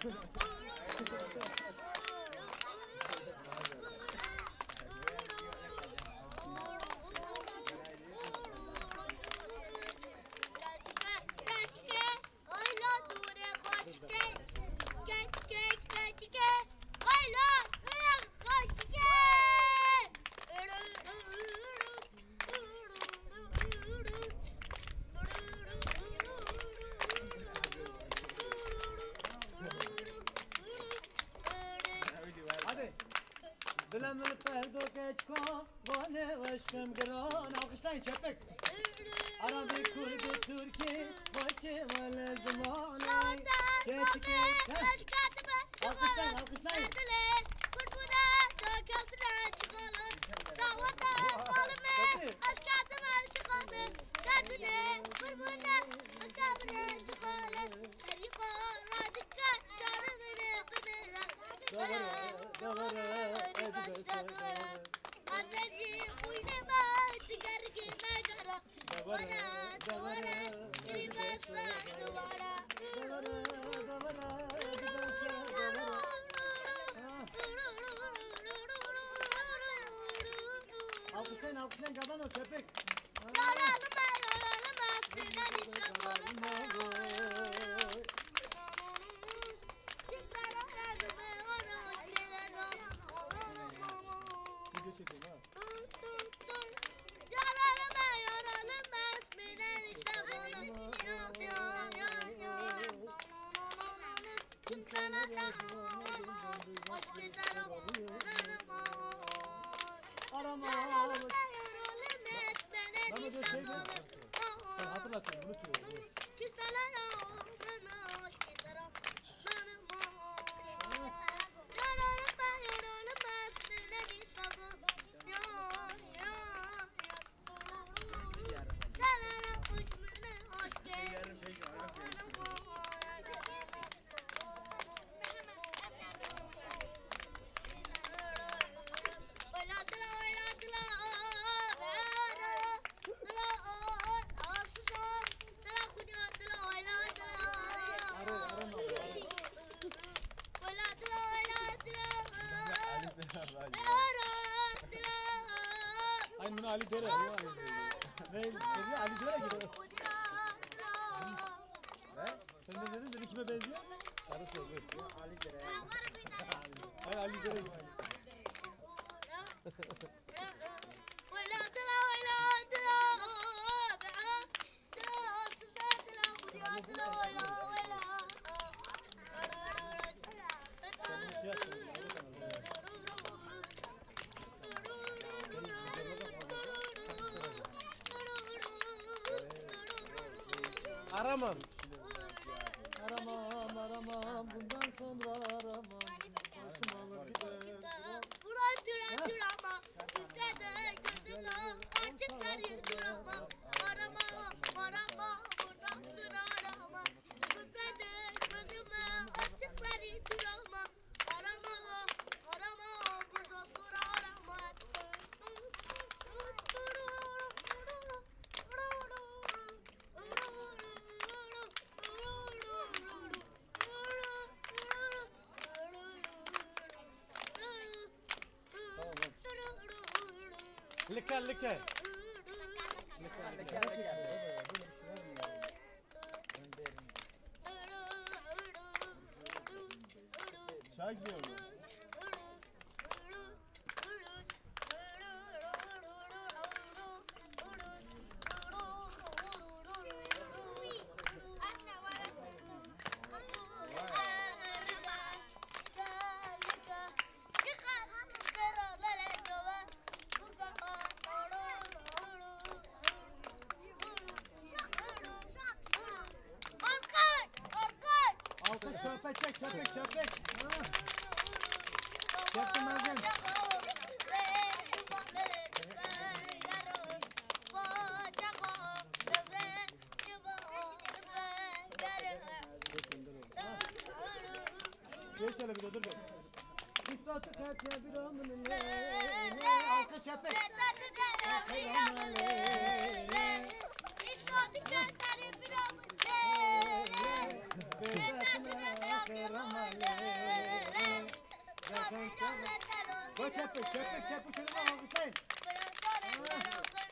Dilemli perdo keçko, vane aşkım gıran, alkışlayın çepek. Arabi, Kurdi, Türki, başı vale zamanı. Geç geç, alkışlayın, alkışlayın. Alkışlayın, alkışlayın, kadın o köpek. Video çekiyorum ha. Arama. Ben de şey mi? Sen hatırlatın, unutuyorum. Ay bunu Ali Dere. Ne? Dedi Ali Dere gibi. He? Sen ne dedin? Dedi kime benziyor? Sarı söylüyor. Ali Dere. Ay Ali Dere gibi. Aramam. Aramam, aramam. Bundan sonra aramam. Başım alır gider. Leke leke. Çay gidiyor. Köpek çek, köpek. Çektim ben. Söyle bir dur. İsratı katya bir amınle. Alkış köpek. İsratı katya bir amınle. Koy çöpü çöpü çöpü çöpü alkışlayın.